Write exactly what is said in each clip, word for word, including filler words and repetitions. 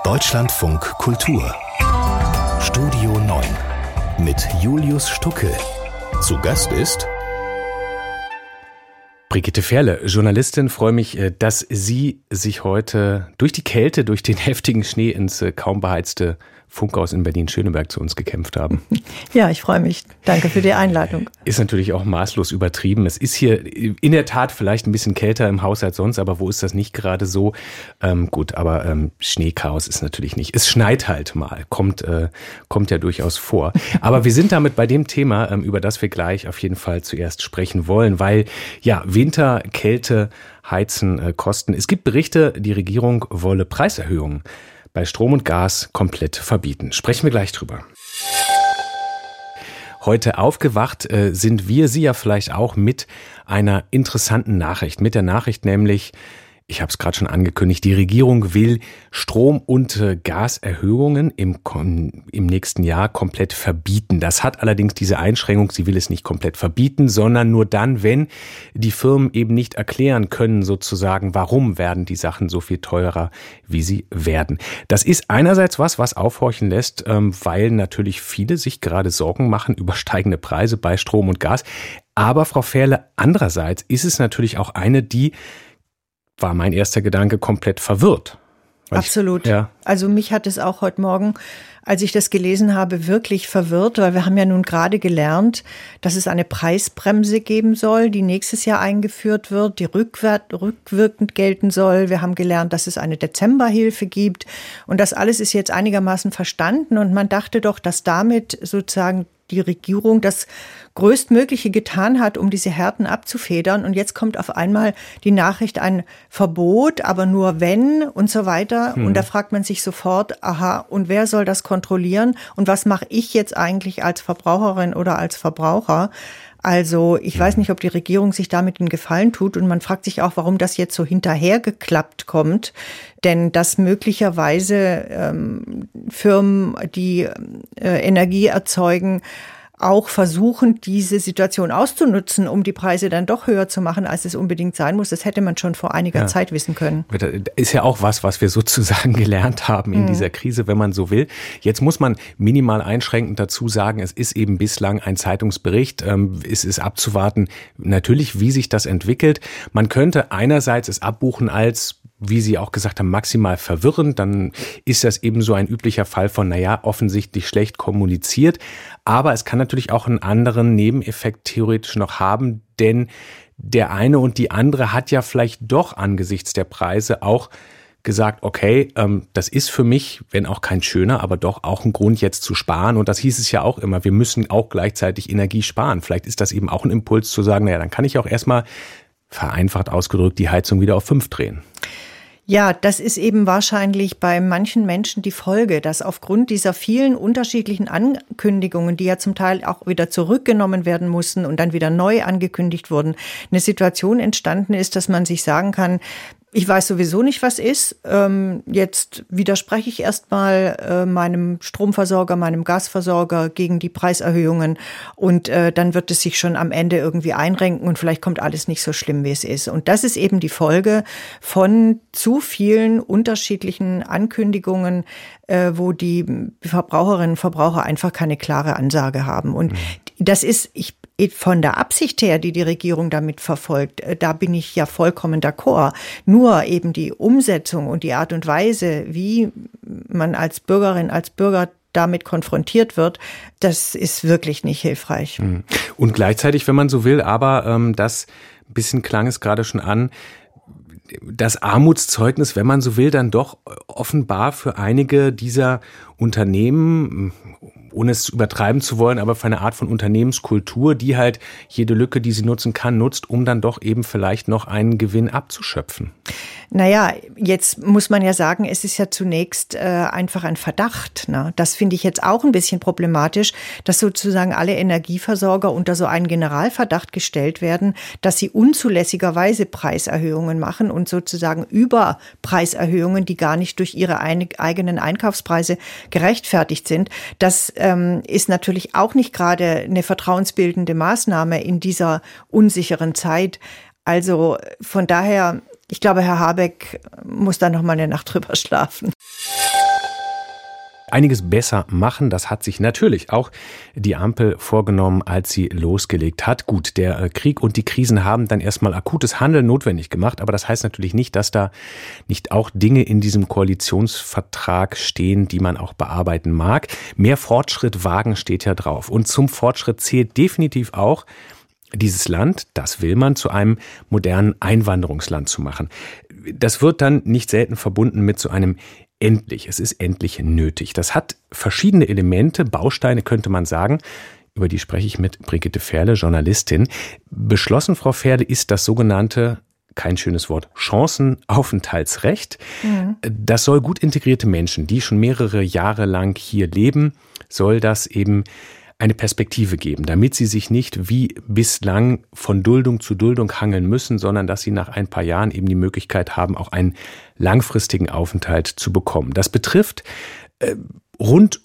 Deutschlandfunk Kultur Studio neun mit Julius Stucke. Zu Gast ist Brigitte Ferle, Journalistin. Freue mich, dass Sie sich heute durch die Kälte, durch den heftigen Schnee ins kaum beheizte Funkhaus in Berlin-Schöneberg zu uns gekämpft haben. Ja, ich freue mich. Danke für die Einladung. Ist natürlich auch maßlos übertrieben. Es ist hier in der Tat vielleicht ein bisschen kälter im Haus als sonst, aber wo ist das nicht gerade so? Ähm, gut, aber ähm, Schneechaos ist natürlich nicht. Es schneit halt mal, kommt, äh, kommt ja durchaus vor. Aber wir sind damit bei dem Thema, ähm, über das wir gleich auf jeden Fall zuerst sprechen wollen, weil ja, Winter, Kälte, Heizen, äh, Kosten. Es gibt Berichte, die Regierung wolle Preiserhöhungen bei Strom und Gas komplett verbieten. Sprechen wir gleich drüber. Heute aufgewacht äh, sind wir, Sie ja vielleicht auch, mit einer interessanten Nachricht. Mit der Nachricht nämlich, ich habe es gerade schon angekündigt, die Regierung will Strom- und äh, Gaserhöhungen im, im nächsten Jahr komplett verbieten. Das hat allerdings diese Einschränkung, sie will es nicht komplett verbieten, sondern nur dann, wenn die Firmen eben nicht erklären können, sozusagen, warum werden die Sachen so viel teurer, wie sie werden. Das ist einerseits was, was aufhorchen lässt, ähm, weil natürlich viele sich gerade Sorgen machen über steigende Preise bei Strom und Gas. Aber Frau Ferle, andererseits ist es natürlich auch eine, die war mein erster Gedanke, komplett verwirrt. Absolut. Ich, ja. Also mich hat es auch heute Morgen, als ich das gelesen habe, wirklich verwirrt, weil wir haben ja nun gerade gelernt, dass es eine Preisbremse geben soll, die nächstes Jahr eingeführt wird, die rückwärts, rückwirkend gelten soll. Wir haben gelernt, dass es eine Dezemberhilfe gibt und das alles ist jetzt einigermaßen verstanden und man dachte doch, dass damit sozusagen die Regierung das Größtmögliche getan hat, um diese Härten abzufedern. Und jetzt kommt auf einmal die Nachricht, ein Verbot, aber nur wenn und so weiter. Hm. Und da fragt man sich sofort, aha, und wer soll das kontrollieren? Und was mache ich jetzt eigentlich als Verbraucherin oder als Verbraucher? Also ich weiß nicht, ob die Regierung sich damit einen Gefallen tut. Und man fragt sich auch, warum das jetzt so hinterhergeklappt kommt. Denn dass möglicherweise ähm, Firmen, die äh, Energie erzeugen, auch versuchen, diese Situation auszunutzen, um die Preise dann doch höher zu machen, als es unbedingt sein muss. Das hätte man schon vor einiger ja. Zeit wissen können. Ist ja auch was, was wir sozusagen gelernt haben in mhm. dieser Krise, wenn man so will. Jetzt muss man minimal einschränkend dazu sagen, es ist eben bislang ein Zeitungsbericht. Es ist abzuwarten, natürlich, wie sich das entwickelt. Man könnte einerseits es abbuchen als, wie Sie auch gesagt haben, maximal verwirrend. Dann ist das eben so ein üblicher Fall von, naja, offensichtlich schlecht kommuniziert. Aber es kann natürlich auch einen anderen Nebeneffekt theoretisch noch haben, denn der eine und die andere hat ja vielleicht doch angesichts der Preise auch gesagt, okay, ähm, das ist für mich, wenn auch kein schöner, aber doch auch ein Grund jetzt zu sparen. Und das hieß es ja auch immer, wir müssen auch gleichzeitig Energie sparen. Vielleicht ist das eben auch ein Impuls zu sagen, naja, dann kann ich auch erstmal, vereinfacht ausgedrückt, die Heizung wieder auf fünf drehen. Ja, das ist eben wahrscheinlich bei manchen Menschen die Folge, dass aufgrund dieser vielen unterschiedlichen Ankündigungen, die ja zum Teil auch wieder zurückgenommen werden mussten und dann wieder neu angekündigt wurden, eine Situation entstanden ist, dass man sich sagen kann, ich weiß sowieso nicht, was ist. Ähm, jetzt widerspreche ich erstmal äh, meinem Stromversorger, meinem Gasversorger gegen die Preiserhöhungen und äh, dann wird es sich schon am Ende irgendwie einrenken und vielleicht kommt alles nicht so schlimm, wie es ist. Und das ist eben die Folge von zu vielen unterschiedlichen Ankündigungen, äh, wo die Verbraucherinnen und Verbraucher einfach keine klare Ansage haben. Und mhm. das ist, ich von der Absicht her, die die Regierung damit verfolgt, da bin ich ja vollkommen d'accord. Nur eben die Umsetzung und die Art und Weise, wie man als Bürgerin, als Bürger damit konfrontiert wird, das ist wirklich nicht hilfreich. Und gleichzeitig, wenn man so will, aber ähm, das bisschen klang es gerade schon an, das Armutszeugnis, wenn man so will, dann doch offenbar für einige dieser Unternehmen, ohne es übertreiben zu wollen, aber für eine Art von Unternehmenskultur, die halt jede Lücke, die sie nutzen kann, nutzt, um dann doch eben vielleicht noch einen Gewinn abzuschöpfen. Naja, jetzt muss man ja sagen, es ist ja zunächst äh, einfach ein Verdacht. Ne? Das finde ich jetzt auch ein bisschen problematisch, dass sozusagen alle Energieversorger unter so einen Generalverdacht gestellt werden, dass sie unzulässigerweise Preiserhöhungen machen und sozusagen Überpreiserhöhungen, die gar nicht durch ihre ein, eigenen Einkaufspreise gerechtfertigt sind. Das ähm, ist natürlich auch nicht gerade eine vertrauensbildende Maßnahme in dieser unsicheren Zeit. Also von daher, ich glaube, Herr Habeck muss da noch mal eine Nacht drüber schlafen. einiges besser machen. Das hat sich natürlich auch die Ampel vorgenommen, als sie losgelegt hat. Gut, der Krieg und die Krisen haben dann erstmal akutes Handeln notwendig gemacht, aber das heißt natürlich nicht, dass da nicht auch Dinge in diesem Koalitionsvertrag stehen, die man auch bearbeiten mag. Mehr Fortschritt wagen steht ja drauf. Und zum Fortschritt zählt definitiv auch, dieses Land, das will man, zu einem modernen Einwanderungsland zu machen. Das wird dann nicht selten verbunden mit so einem endlich. Es ist endlich nötig. Das hat verschiedene Elemente, Bausteine könnte man sagen. Über die spreche ich mit Brigitte Ferle, Journalistin. Beschlossen, Frau Ferle, ist das sogenannte, kein schönes Wort, Chancenaufenthaltsrecht. Mhm. Das soll gut integrierte Menschen, die schon mehrere Jahre lang hier leben, soll das eben eine Perspektive geben, damit sie sich nicht wie bislang von Duldung zu Duldung hangeln müssen, sondern dass sie nach ein paar Jahren eben die Möglichkeit haben, auch einen langfristigen Aufenthalt zu bekommen. Das betrifft äh, rund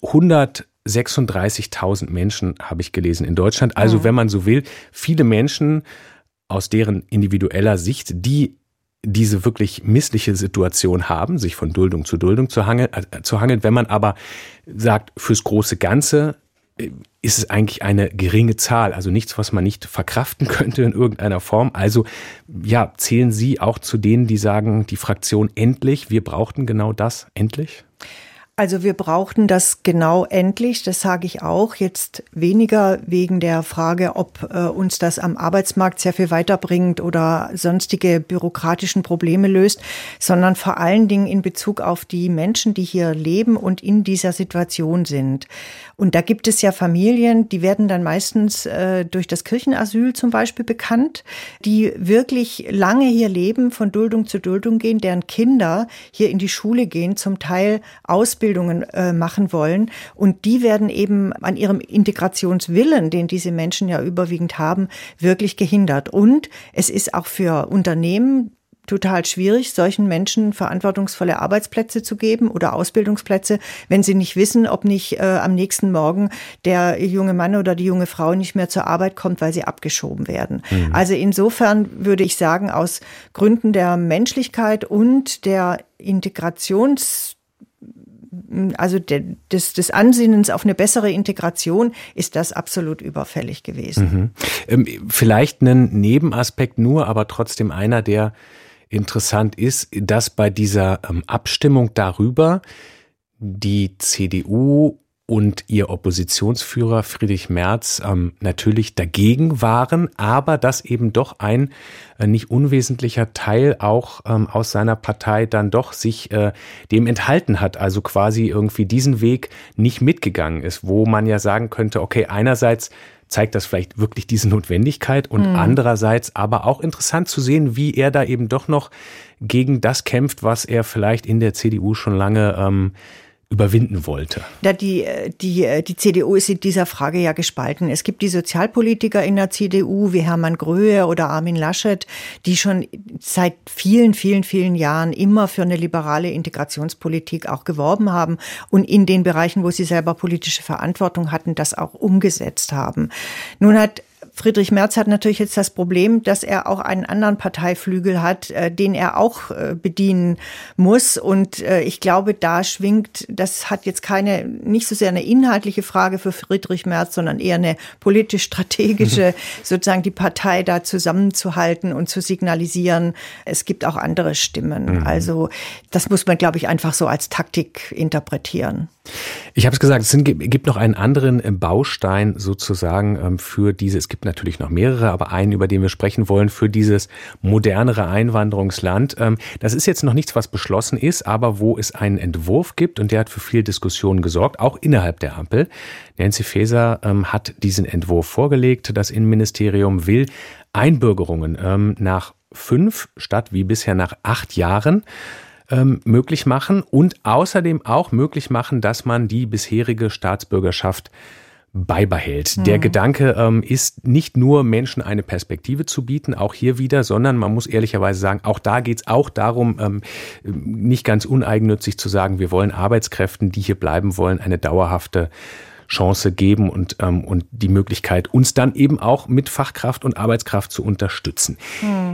hundertsechsunddreißigtausend Menschen, habe ich gelesen, in Deutschland. Also, mhm. wenn man so will, viele Menschen aus deren individueller Sicht, die diese wirklich missliche Situation haben, sich von Duldung zu Duldung zu hangeln, äh, zu hangeln. Wenn man aber sagt, fürs große Ganze ist es eigentlich eine geringe Zahl, also nichts, was man nicht verkraften könnte in irgendeiner Form. Also ja, zählen Sie auch zu denen, die sagen, die Fraktion endlich, wir brauchten genau das, endlich? Also wir brauchten das genau endlich, das sage ich auch, jetzt weniger wegen der Frage, ob äh, uns das am Arbeitsmarkt sehr viel weiterbringt oder sonstige bürokratischen Probleme löst, sondern vor allen Dingen in Bezug auf die Menschen, die hier leben und in dieser Situation sind. Und da gibt es ja Familien, die werden dann meistens äh, durch das Kirchenasyl zum Beispiel bekannt, die wirklich lange hier leben, von Duldung zu Duldung gehen, deren Kinder hier in die Schule gehen, zum Teil Ausbildung äh, machen wollen. Und die werden eben an ihrem Integrationswillen, den diese Menschen ja überwiegend haben, wirklich gehindert. Und es ist auch für Unternehmen total schwierig, solchen Menschen verantwortungsvolle Arbeitsplätze zu geben oder Ausbildungsplätze, wenn sie nicht wissen, ob nicht äh, am nächsten Morgen der junge Mann oder die junge Frau nicht mehr zur Arbeit kommt, weil sie abgeschoben werden. Mhm. Also insofern würde ich sagen, aus Gründen der Menschlichkeit und der Integrations Also des, des Ansinnens auf eine bessere Integration ist das absolut überfällig gewesen. Mhm. Ähm, vielleicht ein Nebenaspekt nur, aber trotzdem einer, der interessant ist, dass bei dieser ähm, Abstimmung darüber die C D U und ihr Oppositionsführer Friedrich Merz ähm, natürlich dagegen waren, aber dass eben doch ein äh, nicht unwesentlicher Teil auch ähm, aus seiner Partei dann doch sich äh, dem enthalten hat, also quasi irgendwie diesen Weg nicht mitgegangen ist, wo man ja sagen könnte, okay, einerseits zeigt das vielleicht wirklich diese Notwendigkeit und mhm. andererseits aber auch interessant zu sehen, wie er da eben doch noch gegen das kämpft, was er vielleicht in der C D U schon lange ähm, überwinden wollte. Ja, die, die, die C D U ist in dieser Frage ja gespalten. Es gibt die Sozialpolitiker in der C D U wie Hermann Gröhe oder Armin Laschet, die schon seit vielen, vielen, vielen Jahren immer für eine liberale Integrationspolitik auch geworben haben und in den Bereichen, wo sie selber politische Verantwortung hatten, das auch umgesetzt haben. Nun hat Friedrich Merz hat natürlich jetzt das Problem, dass er auch einen anderen Parteiflügel hat, äh, den er auch äh, bedienen muss. Und äh, ich glaube, da schwingt, das hat jetzt keine, nicht so sehr eine inhaltliche Frage für Friedrich Merz, sondern eher eine politisch-strategische, mhm. sozusagen die Partei da zusammenzuhalten und zu signalisieren, es gibt auch andere Stimmen. Mhm. Also das muss man, glaube ich, einfach so als Taktik interpretieren. Ich habe es gesagt, es gibt noch einen anderen Baustein sozusagen für diese, es gibt natürlich noch mehrere, aber einen, über den wir sprechen wollen, für dieses modernere Einwanderungsland. Das ist jetzt noch nichts, was beschlossen ist, aber wo es einen Entwurf gibt und der hat für viel Diskussion gesorgt, auch innerhalb der Ampel. Nancy Faeser hat diesen Entwurf vorgelegt. Das Innenministerium will Einbürgerungen nach fünf statt wie bisher nach acht Jahren möglich machen und außerdem auch möglich machen, dass man die bisherige Staatsbürgerschaft beibehält. Mhm. Der Gedanke ähm, ist nicht nur Menschen eine Perspektive zu bieten, auch hier wieder, sondern man muss ehrlicherweise sagen, auch da geht es auch darum, ähm, nicht ganz uneigennützig zu sagen, wir wollen Arbeitskräften, die hier bleiben wollen, eine dauerhafte Chance geben und, ähm, und die Möglichkeit, uns dann eben auch mit Fachkraft und Arbeitskraft zu unterstützen. Mhm.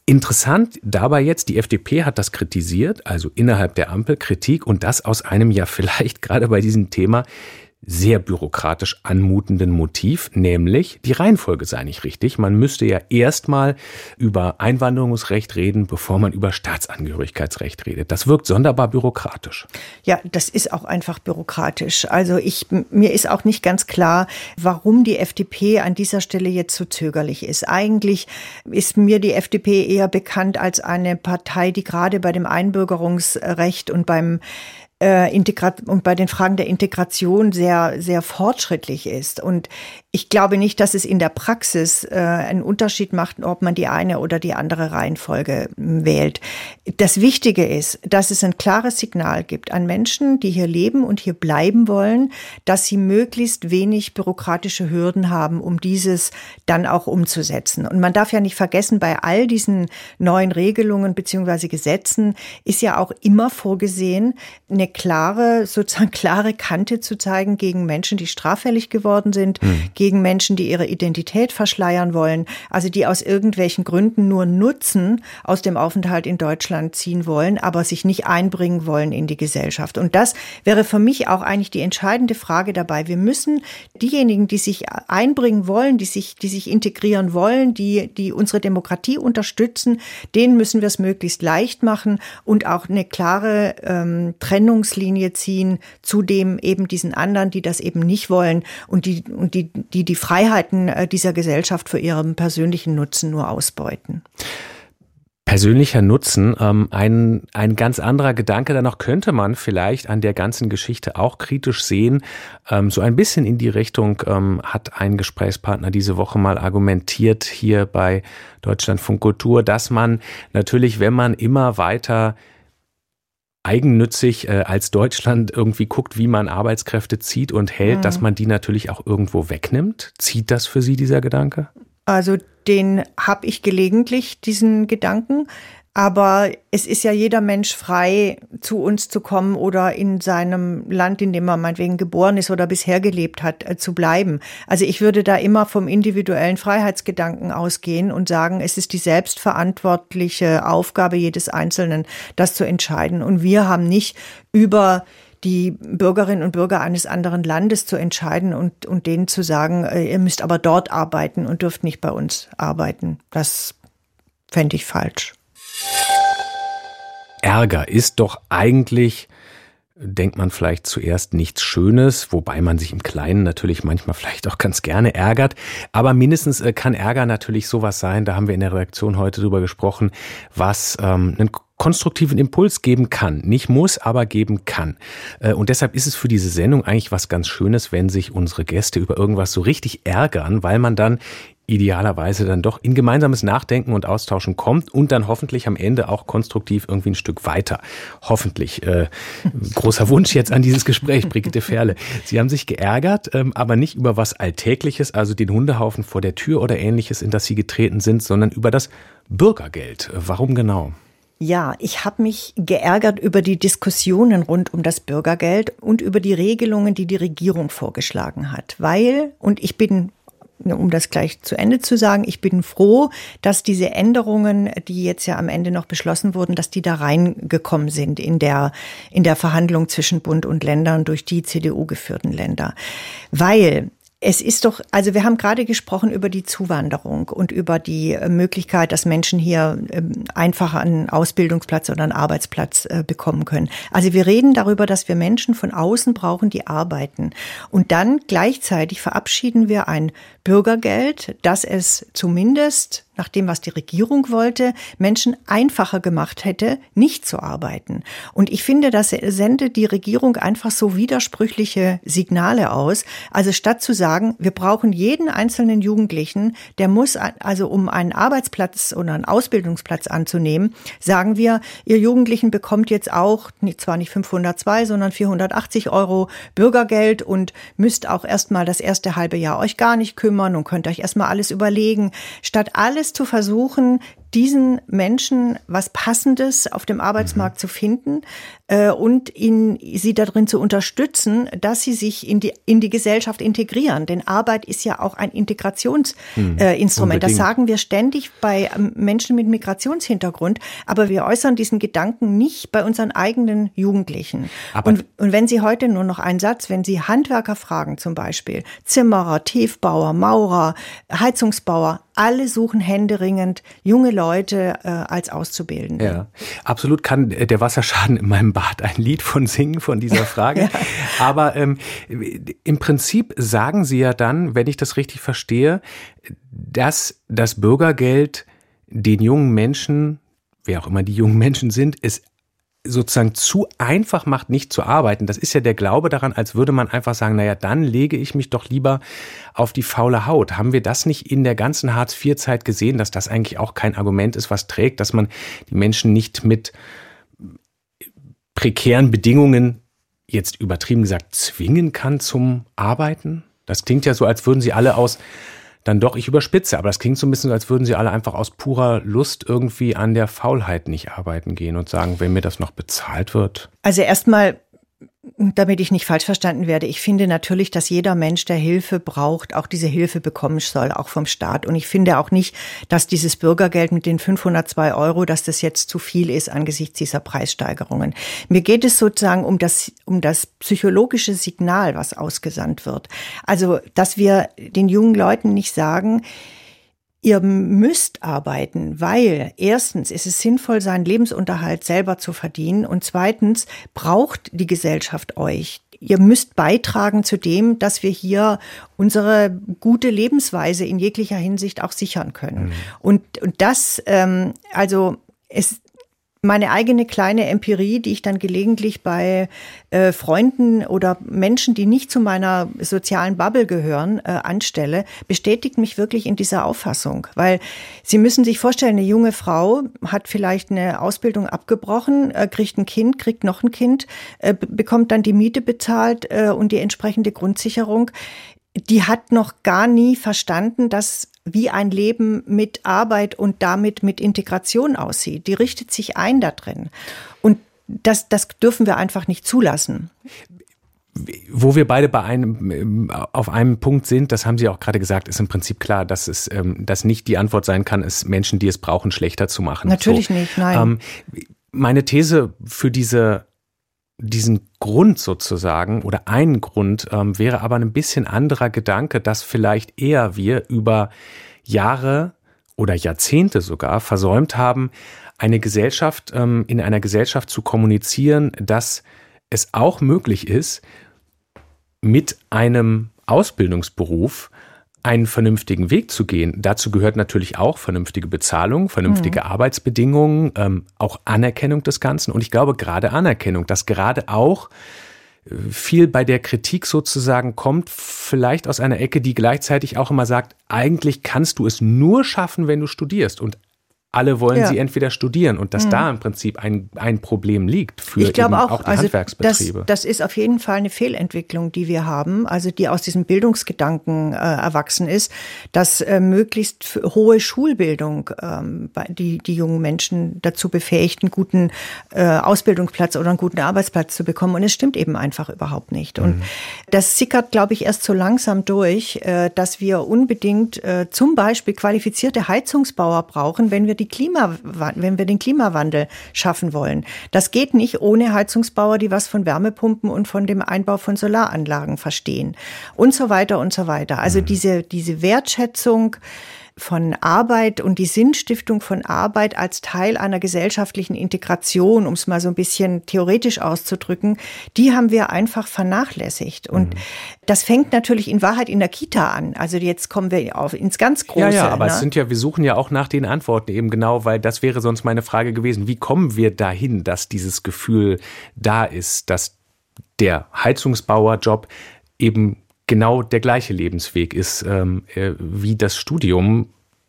Interessant dabei jetzt, die F D P hat das kritisiert, also innerhalb der Ampel Kritik, und das aus einem ja vielleicht gerade bei diesem Thema sehr bürokratisch anmutenden Motiv, nämlich die Reihenfolge sei nicht richtig. Man müsste ja erstmal über Einwanderungsrecht reden, bevor man über Staatsangehörigkeitsrecht redet. Das wirkt sonderbar bürokratisch. Ja, das ist auch einfach bürokratisch. Also ich, mir ist auch nicht ganz klar, warum die F D P an dieser Stelle jetzt so zögerlich ist. Eigentlich ist mir die F D P eher bekannt als eine Partei, die gerade bei dem Einbürgerungsrecht und beim Äh, Integrat- und bei den Fragen der Integration sehr, sehr fortschrittlich ist. Und ich glaube nicht, dass es in der Praxis äh, einen Unterschied macht, ob man die eine oder die andere Reihenfolge wählt. Das Wichtige ist, dass es ein klares Signal gibt an Menschen, die hier leben und hier bleiben wollen, dass sie möglichst wenig bürokratische Hürden haben, um dieses dann auch umzusetzen. Und man darf ja nicht vergessen, bei all diesen neuen Regelungen bzw. Gesetzen ist ja auch immer vorgesehen, eine klare, sozusagen klare Kante zu zeigen gegen Menschen, die straffällig geworden sind, mhm. gegen Menschen, die ihre Identität verschleiern wollen, also die aus irgendwelchen Gründen nur Nutzen aus dem Aufenthalt in Deutschland ziehen wollen, aber sich nicht einbringen wollen in die Gesellschaft. Und das wäre für mich auch eigentlich die entscheidende Frage dabei. Wir müssen diejenigen, die sich einbringen wollen, die sich, die sich integrieren wollen, die, die unsere Demokratie unterstützen, denen müssen wir es möglichst leicht machen und auch eine klare ähm, Trennung Linie ziehen zu dem eben diesen anderen, die das eben nicht wollen und die und die die die Freiheiten dieser Gesellschaft für ihren persönlichen Nutzen nur ausbeuten. Persönlicher Nutzen, ähm, ein, ein ganz anderer Gedanke. Danach könnte man vielleicht an der ganzen Geschichte auch kritisch sehen. Ähm, so ein bisschen in die Richtung ähm, hat ein Gesprächspartner diese Woche mal argumentiert hier bei Deutschlandfunk Kultur, dass man natürlich, wenn man immer weiter eigennützig äh, als Deutschland irgendwie guckt, wie man Arbeitskräfte zieht und hält, mhm. dass man die natürlich auch irgendwo wegnimmt. Zieht das für Sie, dieser Gedanke? Also den habe ich gelegentlich, diesen Gedanken. Aber es ist ja jeder Mensch frei, zu uns zu kommen oder in seinem Land, in dem er meinetwegen geboren ist oder bisher gelebt hat, zu bleiben. Also ich würde da immer vom individuellen Freiheitsgedanken ausgehen und sagen, es ist die selbstverantwortliche Aufgabe jedes Einzelnen, das zu entscheiden. Und wir haben nicht über die Bürgerinnen und Bürger eines anderen Landes zu entscheiden und, und denen zu sagen, ihr müsst aber dort arbeiten und dürft nicht bei uns arbeiten. Das fände ich falsch. Ärger ist doch eigentlich, denkt man vielleicht zuerst, nichts Schönes, wobei man sich im Kleinen natürlich manchmal vielleicht auch ganz gerne ärgert. Aber mindestens kann Ärger natürlich sowas sein, da haben wir in der Redaktion heute drüber gesprochen, was ähm, einen konstruktiven Impuls geben kann. Nicht muss, aber geben kann. Und deshalb ist es für diese Sendung eigentlich was ganz Schönes, wenn sich unsere Gäste über irgendwas so richtig ärgern, weil man dann idealerweise dann doch in gemeinsames Nachdenken und Austauschen kommt und dann hoffentlich am Ende auch konstruktiv irgendwie ein Stück weiter. Hoffentlich. Äh, großer Wunsch jetzt an dieses Gespräch, Brigitte Ferle. Sie haben sich geärgert, ähm, aber nicht über was Alltägliches, also den Hundehaufen vor der Tür oder Ähnliches, in das Sie getreten sind, sondern über das Bürgergeld. Warum genau? Ja, ich habe mich geärgert über die Diskussionen rund um das Bürgergeld und über die Regelungen, die die Regierung vorgeschlagen hat. Weil, und ich bin, um das gleich zu Ende zu sagen, ich bin froh, dass diese Änderungen, die jetzt ja am Ende noch beschlossen wurden, dass die da reingekommen sind in der, in der Verhandlung zwischen Bund und Ländern durch die C D U geführten Länder. Weil es ist doch, also wir haben gerade gesprochen über die Zuwanderung und über die Möglichkeit, dass Menschen hier einfacher einen Ausbildungsplatz oder einen Arbeitsplatz bekommen können. Also wir reden darüber, dass wir Menschen von außen brauchen, die arbeiten. Und dann gleichzeitig verabschieden wir ein Bürgergeld, das es zumindest, nach dem, was die Regierung wollte, Menschen einfacher gemacht hätte, nicht zu arbeiten. Und ich finde, das sendet die Regierung einfach so widersprüchliche Signale aus. Also statt zu sagen, wir brauchen jeden einzelnen Jugendlichen, der muss, also um einen Arbeitsplatz oder einen Ausbildungsplatz anzunehmen, sagen wir, ihr Jugendlichen bekommt jetzt auch, zwar nicht fünfhundertzwei, sondern vierhundertachtzig Euro Bürgergeld und müsst auch erstmal das erste halbe Jahr euch gar nicht kümmern und könnt euch erstmal alles überlegen. Statt alles zu versuchen, diesen Menschen was Passendes auf dem Arbeitsmarkt mhm. zu finden äh, und ihn, sie darin zu unterstützen, dass sie sich in die, in die Gesellschaft integrieren. Denn Arbeit ist ja auch ein Integrationsinstrument. Äh, Instrument. Das sagen wir ständig bei ähm, Menschen mit Migrationshintergrund, aber wir äußern diesen Gedanken nicht bei unseren eigenen Jugendlichen. Und, und wenn Sie heute nur noch einen Satz, wenn Sie Handwerker fragen zum Beispiel, Zimmerer, Tiefbauer, Maurer, Heizungsbauer, alle suchen händeringend junge Leute äh, als Auszubildende. Ja, absolut kann der Wasserschaden in meinem Bad ein Lied von singen, von dieser Frage. Ja. Aber ähm, im Prinzip sagen Sie ja dann, wenn ich das richtig verstehe, dass das Bürgergeld den jungen Menschen, wer auch immer die jungen Menschen sind, es sozusagen zu einfach macht, nicht zu arbeiten. Das ist ja der Glaube daran, als würde man einfach sagen, naja, dann lege ich mich doch lieber auf die faule Haut. Haben wir das nicht in der ganzen Hartz vier Zeit gesehen, dass das eigentlich auch kein Argument ist, was trägt, dass man die Menschen nicht mit prekären Bedingungen, jetzt übertrieben gesagt, zwingen kann zum Arbeiten? Das klingt ja so, als würden sie alle aus dann doch, ich überspitze, aber das klingt so ein bisschen so, als würden sie alle einfach aus purer Lust irgendwie an der Faulheit nicht arbeiten gehen und sagen, wenn mir das noch bezahlt wird. Also erstmal, damit ich nicht falsch verstanden werde, ich finde natürlich, dass jeder Mensch, der Hilfe braucht, auch diese Hilfe bekommen soll, auch vom Staat. Und ich finde auch nicht, dass dieses Bürgergeld mit den fünfhundertzwei Euro, dass das jetzt zu viel ist angesichts dieser Preissteigerungen. Mir geht es sozusagen um das, um das psychologische Signal, was ausgesandt wird. Also, dass wir den jungen Leuten nicht sagen, ihr müsst arbeiten, weil erstens ist es sinnvoll, seinen Lebensunterhalt selber zu verdienen und zweitens braucht die Gesellschaft euch. Ihr müsst beitragen zu dem, dass wir hier unsere gute Lebensweise in jeglicher Hinsicht auch sichern können. Mhm. Und, und das, ähm, also es meine eigene kleine Empirie, die ich dann gelegentlich bei äh, Freunden oder Menschen, die nicht zu meiner sozialen Bubble gehören, äh, anstelle, bestätigt mich wirklich in dieser Auffassung. Weil Sie müssen sich vorstellen, eine junge Frau hat vielleicht eine Ausbildung abgebrochen, äh, kriegt ein Kind, kriegt noch ein Kind, äh, bekommt dann die Miete bezahlt äh, und die entsprechende Grundsicherung. Die hat noch gar nie verstanden, dass wie ein Leben mit Arbeit und damit mit Integration aussieht. Die richtet sich ein da drin. Und das, das dürfen wir einfach nicht zulassen. Wo wir beide bei einem, auf einem Punkt sind, das haben Sie auch gerade gesagt, ist im Prinzip klar, dass es, dass nicht die Antwort sein kann, es Menschen, die es brauchen, schlechter zu machen. Natürlich so. nicht, nein. Meine These für diese Diesen Grund sozusagen oder ein Grund ähm, wäre aber ein bisschen anderer Gedanke, dass vielleicht eher wir über Jahre oder Jahrzehnte sogar versäumt haben, eine Gesellschaft ähm, in einer Gesellschaft zu kommunizieren, dass es auch möglich ist, mit einem Ausbildungsberuf einen vernünftigen Weg zu gehen. Dazu gehört natürlich auch vernünftige Bezahlung, vernünftige mhm. Arbeitsbedingungen, ähm, auch Anerkennung des Ganzen. Und ich glaube, gerade Anerkennung, dass gerade auch viel bei der Kritik sozusagen kommt, vielleicht aus einer Ecke, die gleichzeitig auch immer sagt, eigentlich kannst du es nur schaffen, wenn du studierst. Und alle wollen ja. sie entweder studieren und dass mhm. da im Prinzip ein, ein Problem liegt für ich glaube eben auch, auch die also Handwerksbetriebe. Das, das ist auf jeden Fall eine Fehlentwicklung, die wir haben, also die aus diesem Bildungsgedanken äh, erwachsen ist, dass äh, möglichst hohe Schulbildung ähm, die, die jungen Menschen dazu befähigt, einen guten äh, Ausbildungsplatz oder einen guten Arbeitsplatz zu bekommen. Und es stimmt eben einfach überhaupt nicht. Und mhm. das sickert, glaube ich, erst so langsam durch, äh, dass wir unbedingt äh, zum Beispiel qualifizierte Heizungsbauer brauchen, wenn wir die Klima, wenn wir den Klimawandel schaffen wollen. Das geht nicht ohne Heizungsbauer, die was von Wärmepumpen und von dem Einbau von Solaranlagen verstehen und so weiter und so weiter. Also diese, diese Wertschätzung von Arbeit und die Sinnstiftung von Arbeit als Teil einer gesellschaftlichen Integration, um es mal so ein bisschen theoretisch auszudrücken, die haben wir einfach vernachlässigt. Und mhm. das fängt natürlich in Wahrheit in der Kita an. Also jetzt kommen wir auf ins ganz Große. Ja, ja, aber ne? es sind ja, wir suchen ja auch nach den Antworten eben genau, weil das wäre sonst meine Frage gewesen. Wie kommen wir dahin, dass dieses Gefühl da ist, dass der Heizungsbauerjob eben genau der gleiche Lebensweg ist ähm, äh, wie das Studium,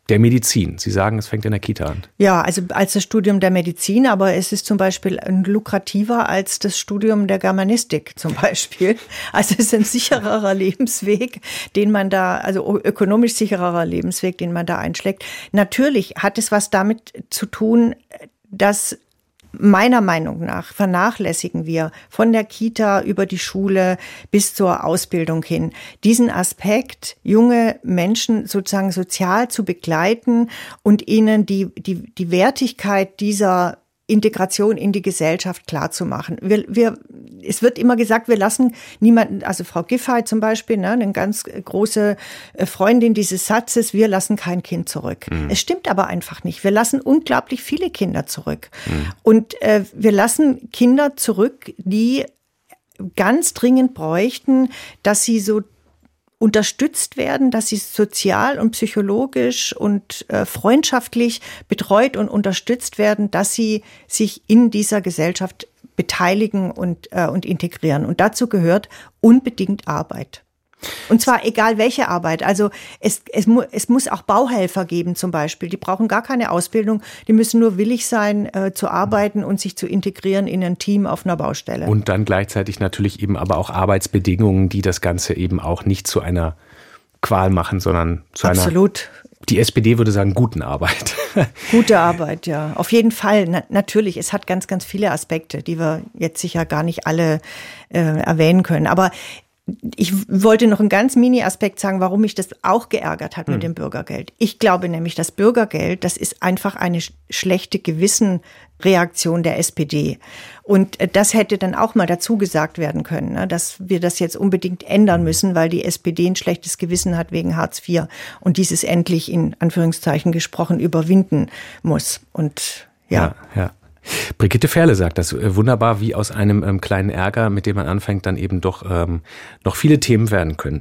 der Medizin. Sie sagen, es fängt in der Kita an. Ja, also als das Studium der Medizin, aber es ist zum Beispiel lukrativer als das Studium der Germanistik zum Beispiel. Also es ist ein sichererer Lebensweg, den man da, also ökonomisch sichererer Lebensweg, den man da einschlägt. Natürlich hat es was damit zu tun, dass meiner Meinung nach vernachlässigen wir von der Kita über die Schule bis zur Ausbildung hin diesen Aspekt, junge Menschen sozusagen sozial zu begleiten und ihnen die, die, die Wertigkeit dieser Integration in die Gesellschaft klarzumachen. Wir, wir, es wird immer gesagt, wir lassen niemanden, also Frau Giffey zum Beispiel, ne, eine ganz große Freundin dieses Satzes, wir lassen kein Kind zurück. Mhm. Es stimmt aber einfach nicht. Wir lassen unglaublich viele Kinder zurück. Mhm. Und äh, wir lassen Kinder zurück, die ganz dringend bräuchten, dass sie so unterstützt werden, dass sie sozial und psychologisch und äh, freundschaftlich betreut und unterstützt werden, dass sie sich in dieser Gesellschaft beteiligen und, äh, und integrieren. Und dazu gehört unbedingt Arbeit. Und zwar egal welche Arbeit. Also es, es, mu- es muss auch Bauhelfer geben zum Beispiel. Die brauchen gar keine Ausbildung. Die müssen nur willig sein, äh, zu arbeiten und sich zu integrieren in ein Team auf einer Baustelle. Und dann gleichzeitig natürlich eben aber auch Arbeitsbedingungen, die das Ganze eben auch nicht zu einer Qual machen, sondern zu Absolut. einer, die S P D würde sagen, guten Arbeit. Gute Arbeit, ja. Auf jeden Fall. Na, natürlich, es hat ganz, ganz viele Aspekte, die wir jetzt sicher gar nicht alle äh, erwähnen können. Aber ich wollte noch einen ganz Mini-Aspekt sagen, warum mich das auch geärgert hat mit mhm. dem Bürgergeld. Ich glaube nämlich, das Bürgergeld, das ist einfach eine schlechte Gewissenreaktion der S P D. Und das hätte dann auch mal dazu gesagt werden können, dass wir das jetzt unbedingt ändern müssen, weil die S P D ein schlechtes Gewissen hat wegen Hartz vier und dieses endlich in Anführungszeichen gesprochen überwinden muss. Und ja, ja. ja. Brigitte Ferle sagt das wunderbar, wie aus einem ähm, kleinen Ärger, mit dem man anfängt, dann eben doch ähm, noch viele Themen werden können.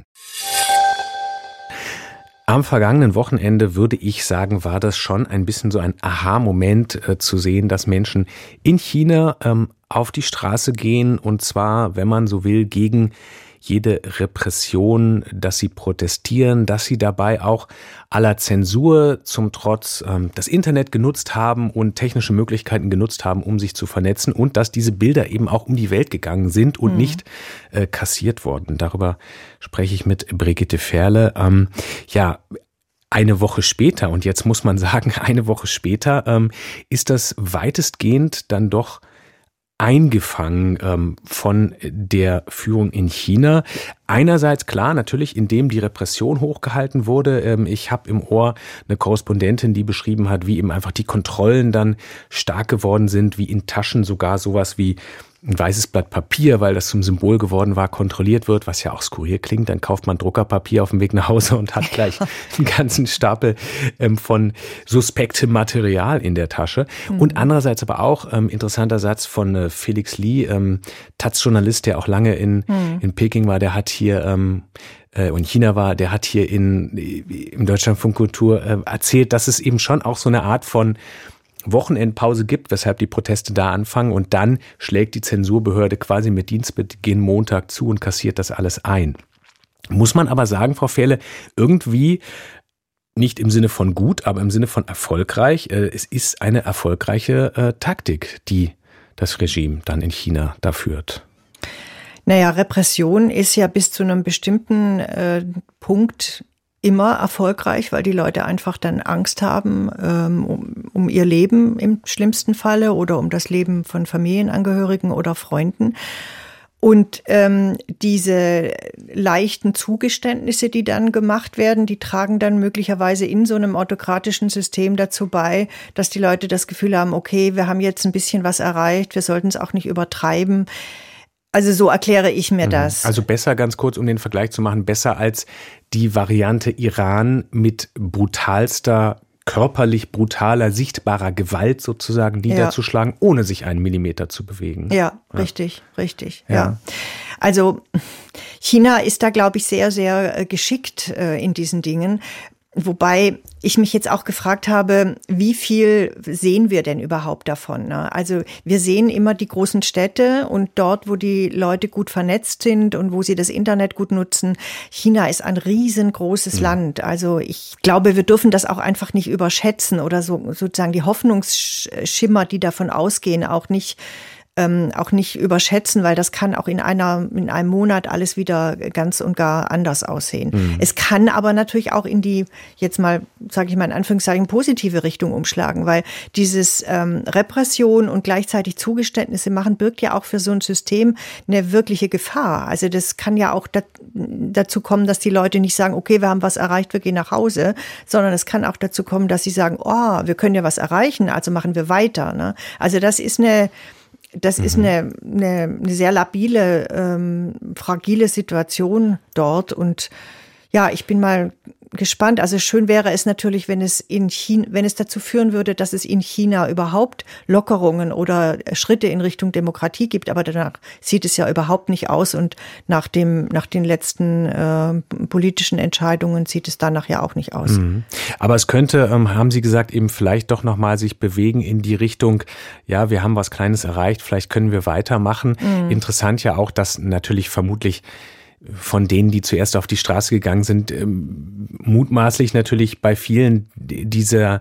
Am vergangenen Wochenende, würde ich sagen, war das schon ein bisschen so ein Aha-Moment äh, zu sehen, dass Menschen in China ähm, auf die Straße gehen, und zwar, wenn man so will, gegen jede Repression, dass sie protestieren, dass sie dabei auch aller Zensur zum Trotz ähm, das Internet genutzt haben und technische Möglichkeiten genutzt haben, um sich zu vernetzen, und dass diese Bilder eben auch um die Welt gegangen sind und mhm. nicht äh, kassiert wurden. Darüber spreche ich mit Brigitte Ferle. Ähm, ja, eine Woche später, und jetzt muss man sagen, eine Woche später ähm, ist das weitestgehend dann doch eingefangen ähm, von der Führung in China. Einerseits klar, natürlich, indem die Repression hochgehalten wurde. Ähm, ich habe im Ohr eine Korrespondentin, die beschrieben hat, wie eben einfach die Kontrollen dann stark geworden sind, wie in Taschen sogar sowas wie ein weißes Blatt Papier, weil das zum Symbol geworden war, kontrolliert wird, was ja auch skurril klingt. Dann kauft man Druckerpapier auf dem Weg nach Hause und hat gleich einen ganzen Stapel ähm, von suspektem Material in der Tasche. Mhm. Und andererseits aber auch, ähm, interessanter Satz von äh, Felix Lee, ähm, Taz-Journalist, der auch lange in, mhm. in Peking war, der hat hier ähm, äh, und China war, der hat hier in, im Deutschlandfunk Kultur äh, erzählt, dass es eben schon auch so eine Art von Wochenendpause gibt, weshalb die Proteste da anfangen, und dann schlägt die Zensurbehörde quasi mit Dienstbeginn Montag zu und kassiert das alles ein. Muss man aber sagen, Frau Ferle, irgendwie nicht im Sinne von gut, aber im Sinne von erfolgreich. Äh, es ist eine erfolgreiche äh, Taktik, die das Regime dann in China da führt. Naja, Repression ist ja bis zu einem bestimmten äh, Punkt immer erfolgreich, weil die Leute einfach dann Angst haben ähm, um, um ihr Leben im schlimmsten Falle oder um das Leben von Familienangehörigen oder Freunden. Und ähm, diese leichten Zugeständnisse, die dann gemacht werden, die tragen dann möglicherweise in so einem autokratischen System dazu bei, dass die Leute das Gefühl haben, okay, wir haben jetzt ein bisschen was erreicht, wir sollten es auch nicht übertreiben. Also so erkläre ich mir das. Also besser, ganz kurz, um den Vergleich zu machen, besser als die Variante Iran mit brutalster, körperlich brutaler, sichtbarer Gewalt sozusagen niederzuschlagen, ja. ohne sich einen Millimeter zu bewegen. Ja, ja. richtig, richtig, ja. ja. Also China ist da, glaube ich, sehr, sehr geschickt äh, in diesen Dingen. Wobei ich mich jetzt auch gefragt habe, wie viel sehen wir denn überhaupt davon? Ne? Also wir sehen immer die großen Städte und dort, wo die Leute gut vernetzt sind und wo sie das Internet gut nutzen. China ist ein riesengroßes mhm. Land. Also ich glaube, wir dürfen das auch einfach nicht überschätzen oder so sozusagen die Hoffnungsschimmer, die davon ausgehen, auch nicht Ähm, auch nicht überschätzen, weil das kann auch in einer in einem Monat alles wieder ganz und gar anders aussehen. Mhm. Es kann aber natürlich auch in die, jetzt mal, sage ich mal in Anführungszeichen, positive Richtung umschlagen, weil dieses ähm, Repression und gleichzeitig Zugeständnisse machen birgt ja auch für so ein System eine wirkliche Gefahr. Also das kann ja auch dat, dazu kommen, dass die Leute nicht sagen, okay, wir haben was erreicht, wir gehen nach Hause, sondern es kann auch dazu kommen, dass sie sagen, oh, wir können ja was erreichen, also machen wir weiter. Ne? Also das ist eine Das ist eine, eine, eine sehr labile, ähm, fragile Situation dort. Und ja, ich bin mal gespannt. Also schön wäre es natürlich, wenn es in China, wenn es dazu führen würde, dass es in China überhaupt Lockerungen oder Schritte in Richtung Demokratie gibt. Aber danach sieht es ja überhaupt nicht aus. Und nach dem, nach den letzten äh, politischen Entscheidungen sieht es danach ja auch nicht aus. Mhm. Aber es könnte, ähm, haben Sie gesagt, eben vielleicht doch nochmal sich bewegen in die Richtung, ja, wir haben was Kleines erreicht, vielleicht können wir weitermachen. Mhm. Interessant ja auch, dass natürlich vermutlich von denen, die zuerst auf die Straße gegangen sind, ähm, mutmaßlich natürlich bei vielen dieser,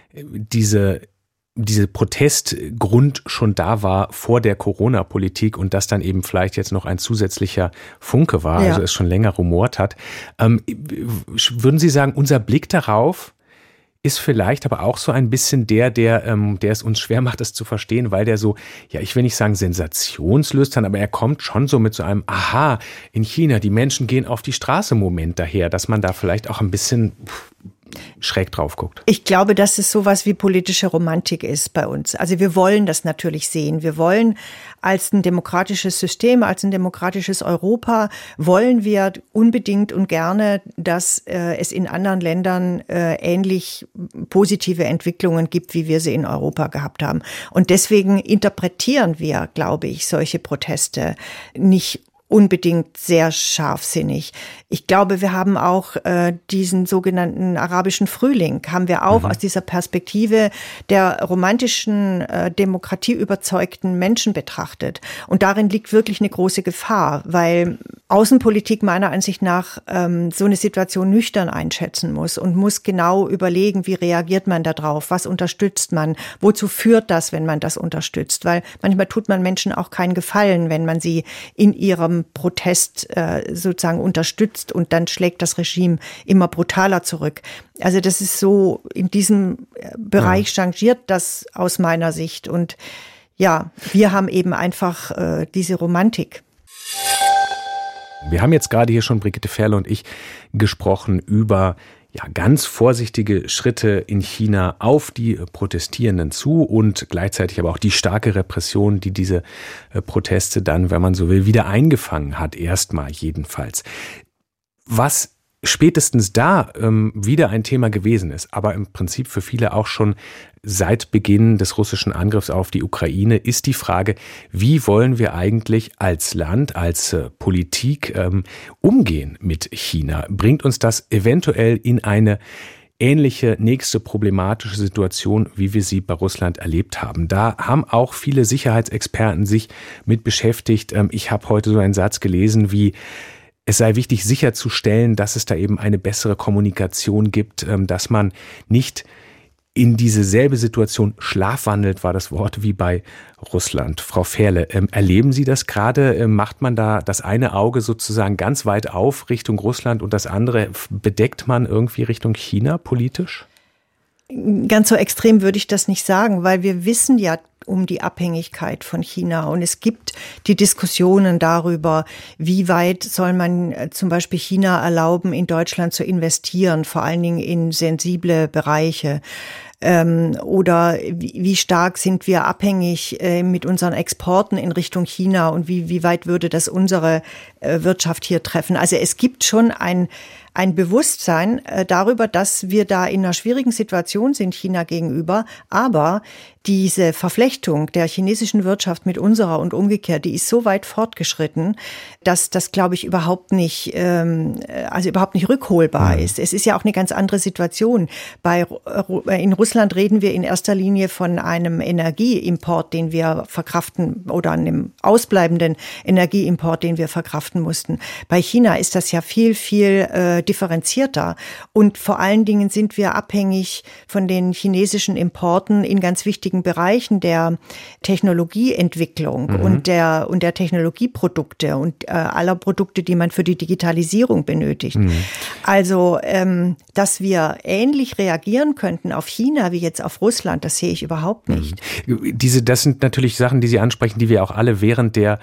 diese, diese Protestgrund schon da war vor der Corona-Politik und das dann eben vielleicht jetzt noch ein zusätzlicher Funke war, ja. also es schon länger rumort hat. Ähm, würden Sie sagen, unser Blick darauf ist vielleicht aber auch so ein bisschen der, der, ähm, der es uns schwer macht, es zu verstehen, weil der so, ja, ich will nicht sagen sensationslüstern, aber er kommt schon so mit so einem, aha, in China, die Menschen gehen auf die Straße Moment daher, dass man da vielleicht auch ein bisschen pff, schräg drauf guckt. Ich glaube, dass es sowas wie politische Romantik ist bei uns. Also wir wollen das natürlich sehen. Wir wollen als ein demokratisches System, als ein demokratisches Europa, wollen wir unbedingt und gerne, dass äh, es in anderen Ländern äh, ähnlich positive Entwicklungen gibt, wie wir sie in Europa gehabt haben. Und deswegen interpretieren wir, glaube ich, solche Proteste nicht unbedingt sehr scharfsinnig. Ich glaube, wir haben auch äh, diesen sogenannten arabischen Frühling, haben wir auch mhm. aus dieser Perspektive der romantischen, äh, demokratieüberzeugten Menschen betrachtet. Und darin liegt wirklich eine große Gefahr, weil Außenpolitik meiner Ansicht nach ähm, so eine Situation nüchtern einschätzen muss und muss genau überlegen, wie reagiert man da drauf, was unterstützt man, wozu führt das, wenn man das unterstützt, weil manchmal tut man Menschen auch keinen Gefallen, wenn man sie in ihrem Protest äh, sozusagen unterstützt und dann schlägt das Regime immer brutaler zurück. Also das ist so, in diesem Bereich ja. changiert das aus meiner Sicht und ja, wir haben eben einfach äh, diese Romantik. Wir haben jetzt gerade hier schon, Brigitte Ferle und ich, gesprochen über ja, ganz vorsichtige Schritte in China auf die Protestierenden zu und gleichzeitig aber auch die starke Repression, die diese Proteste dann, wenn man so will, wieder eingefangen hat, erstmal jedenfalls. Was spätestens da ähm, wieder ein Thema gewesen ist, aber im Prinzip für viele auch schon seit Beginn des russischen Angriffs auf die Ukraine, ist die Frage, wie wollen wir eigentlich als Land, als äh, Politik ähm, umgehen mit China? Bringt uns das eventuell in eine ähnliche nächste problematische Situation, wie wir sie bei Russland erlebt haben? Da haben auch viele Sicherheitsexperten sich mit beschäftigt. Ähm, ich habe heute so einen Satz gelesen wie: Es sei wichtig sicherzustellen, dass es da eben eine bessere Kommunikation gibt, dass man nicht in diese selbe Situation schlafwandelt, war das Wort, wie bei Russland. Frau Ferle, erleben Sie das gerade? Macht man da das eine Auge sozusagen ganz weit auf Richtung Russland und das andere bedeckt man irgendwie Richtung China politisch? Ganz so extrem würde ich das nicht sagen, weil wir wissen ja um die Abhängigkeit von China. Und es gibt die Diskussionen darüber, wie weit soll man zum Beispiel China erlauben, in Deutschland zu investieren, vor allen Dingen in sensible Bereiche. Ähm, oder wie, wie stark sind wir abhängig äh, mit unseren Exporten in Richtung China und wie, wie weit würde das unsere äh, Wirtschaft hier treffen? Also es gibt schon ein ein Bewusstsein äh, darüber, dass wir da in einer schwierigen Situation sind China gegenüber, aber diese Verflechtung der chinesischen Wirtschaft mit unserer und umgekehrt, die ist so weit fortgeschritten, dass das, glaube ich, überhaupt nicht, ähm, also überhaupt nicht rückholbar ist. Es ist ja auch eine ganz andere Situation. Bei, in Russland reden wir in erster Linie von einem Energieimport, den wir verkraften, oder einem ausbleibenden Energieimport, den wir verkraften mussten. Bei China ist das ja viel, viel äh, differenzierter. Und vor allen Dingen sind wir abhängig von den chinesischen Importen in ganz wichtigen Bereichen der Technologieentwicklung mhm. und der und der Technologieprodukte und äh, aller Produkte, die man für die Digitalisierung benötigt. Mhm. Also, ähm, dass wir ähnlich reagieren könnten auf China wie jetzt auf Russland, das sehe ich überhaupt nicht. Mhm. Diese, das sind natürlich Sachen, die Sie ansprechen, die wir auch alle während der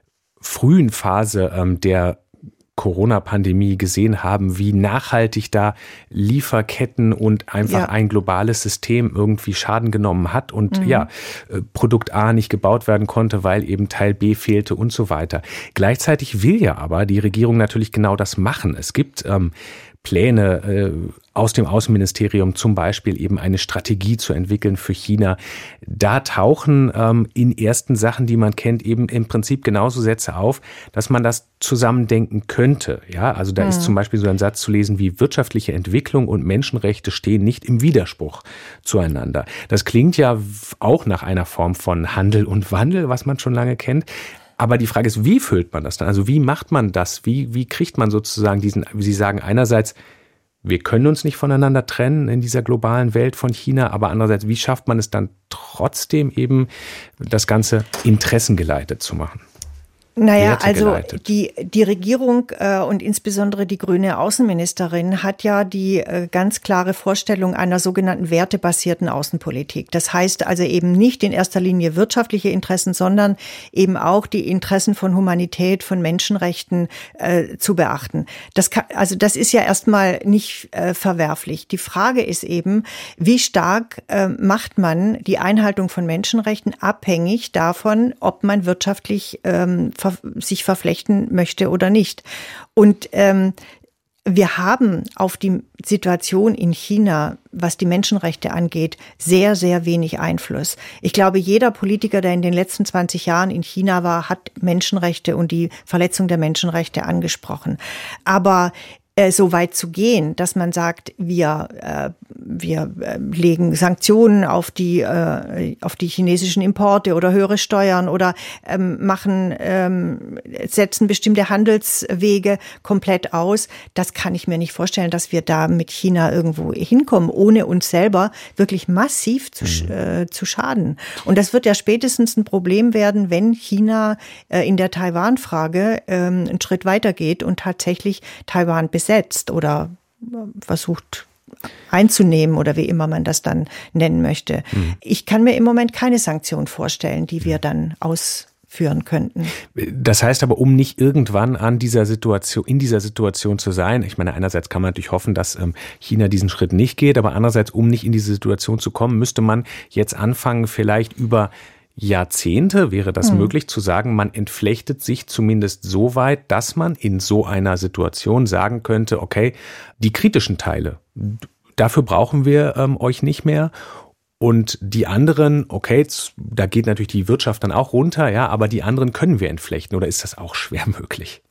frühen Phase ähm, der Corona-Pandemie gesehen haben, wie nachhaltig da Lieferketten und einfach ja. ein globales System irgendwie Schaden genommen hat und mhm. ja, Produkt A nicht gebaut werden konnte, weil eben Teil B fehlte und so weiter. Gleichzeitig will ja aber die Regierung natürlich genau das machen. Es gibt ähm, Pläne äh, aus dem Außenministerium, zum Beispiel eben eine Strategie zu entwickeln für China. Da tauchen ähm, in ersten Sachen, die man kennt, eben im Prinzip genauso Sätze auf, dass man das zusammendenken könnte. Ja, also da mhm. ist zum Beispiel so ein Satz zu lesen wie: wirtschaftliche Entwicklung und Menschenrechte stehen nicht im Widerspruch zueinander. Das klingt ja auch nach einer Form von Handel und Wandel, was man schon lange kennt. Aber die Frage ist, wie füllt man das dann? Also wie macht man das? Wie, wie kriegt man sozusagen diesen, wie Sie sagen, einerseits, wir können uns nicht voneinander trennen in dieser globalen Welt von China, aber andererseits, wie schafft man es dann trotzdem eben, das Ganze interessengeleitet zu machen? Naja, also die, die Regierung äh, und insbesondere die grüne Außenministerin hat ja die äh, ganz klare Vorstellung einer sogenannten wertebasierten Außenpolitik. Das heißt also eben nicht in erster Linie wirtschaftliche Interessen, sondern eben auch die Interessen von Humanität, von Menschenrechten äh, zu beachten. Das kann, also das ist ja erstmal nicht äh, verwerflich. Die Frage ist eben, wie stark äh, macht man die Einhaltung von Menschenrechten abhängig davon, ob man wirtschaftlich ähm, sich verflechten möchte oder nicht. Und ähm, wir haben auf die Situation in China, was die Menschenrechte angeht, sehr, sehr wenig Einfluss. Ich glaube, jeder Politiker, der in den letzten zwanzig Jahren in China war, hat Menschenrechte und die Verletzung der Menschenrechte angesprochen. Aber so weit zu gehen, dass man sagt, wir äh, wir äh, legen Sanktionen auf die äh, auf die chinesischen Importe oder höhere Steuern oder ähm, machen ähm, setzen bestimmte Handelswege komplett aus. Das kann ich mir nicht vorstellen, dass wir da mit China irgendwo hinkommen, ohne uns selber wirklich massiv zu mhm. äh, zu schaden. Und das wird ja spätestens ein Problem werden, wenn China äh, in der Taiwan-Frage äh, einen Schritt weitergeht und tatsächlich Taiwan besetzt oder versucht einzunehmen oder wie immer man das dann nennen möchte. Mhm. Ich kann mir im Moment keine Sanktion vorstellen, die wir dann ausführen könnten. Das heißt aber, um nicht irgendwann an dieser Situation, in dieser Situation zu sein, ich meine, einerseits kann man natürlich hoffen, dass China diesen Schritt nicht geht, aber andererseits, um nicht in diese Situation zu kommen, müsste man jetzt anfangen, vielleicht über Jahrzehnte wäre das hm. möglich zu sagen, man entflechtet sich zumindest so weit, dass man in so einer Situation sagen könnte, okay, die kritischen Teile, dafür brauchen wir ähm, euch nicht mehr. Und die anderen, okay, da geht natürlich die Wirtschaft dann auch runter, ja, aber die anderen können wir entflechten, oder ist das auch schwer möglich?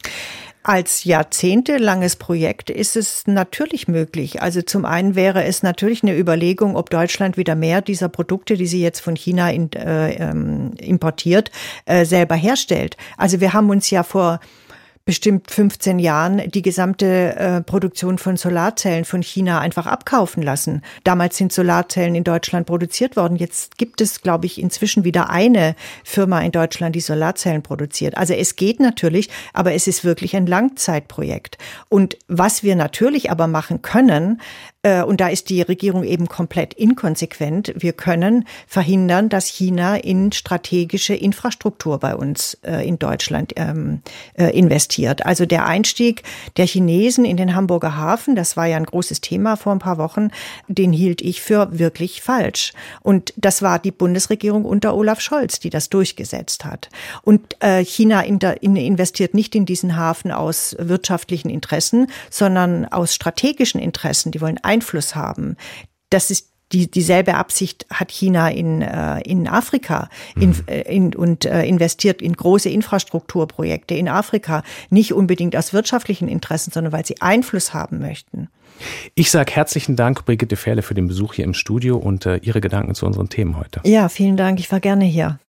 Als jahrzehntelanges Projekt ist es natürlich möglich. Also zum einen wäre es natürlich eine Überlegung, ob Deutschland wieder mehr dieser Produkte, die sie jetzt von China in, äh, importiert, äh, selber herstellt. Also wir haben uns ja vor bestimmt fünfzehn Jahren die gesamte äh, Produktion von Solarzellen von China einfach abkaufen lassen. Damals sind Solarzellen in Deutschland produziert worden. Jetzt gibt es, glaube ich, inzwischen wieder eine Firma in Deutschland, die Solarzellen produziert. Also es geht natürlich, aber es ist wirklich ein Langzeitprojekt. Und was wir natürlich aber machen können, Und da ist die Regierung eben komplett inkonsequent. Wir können verhindern, dass China in strategische Infrastruktur bei uns in Deutschland investiert. Also der Einstieg der Chinesen in den Hamburger Hafen, das war ja ein großes Thema vor ein paar Wochen, den hielt ich für wirklich falsch. Und das war die Bundesregierung unter Olaf Scholz, die das durchgesetzt hat. Und China investiert nicht in diesen Hafen aus wirtschaftlichen Interessen, sondern aus strategischen Interessen. Die wollen Einfluss haben. Das ist die, dieselbe Absicht hat China in, äh, in Afrika in, in, und äh, investiert in große Infrastrukturprojekte in Afrika. Nicht unbedingt aus wirtschaftlichen Interessen, sondern weil sie Einfluss haben möchten. Ich sage herzlichen Dank, Brigitte Fährle, für den Besuch hier im Studio und äh, Ihre Gedanken zu unseren Themen heute. Ja, vielen Dank. Ich war gerne hier.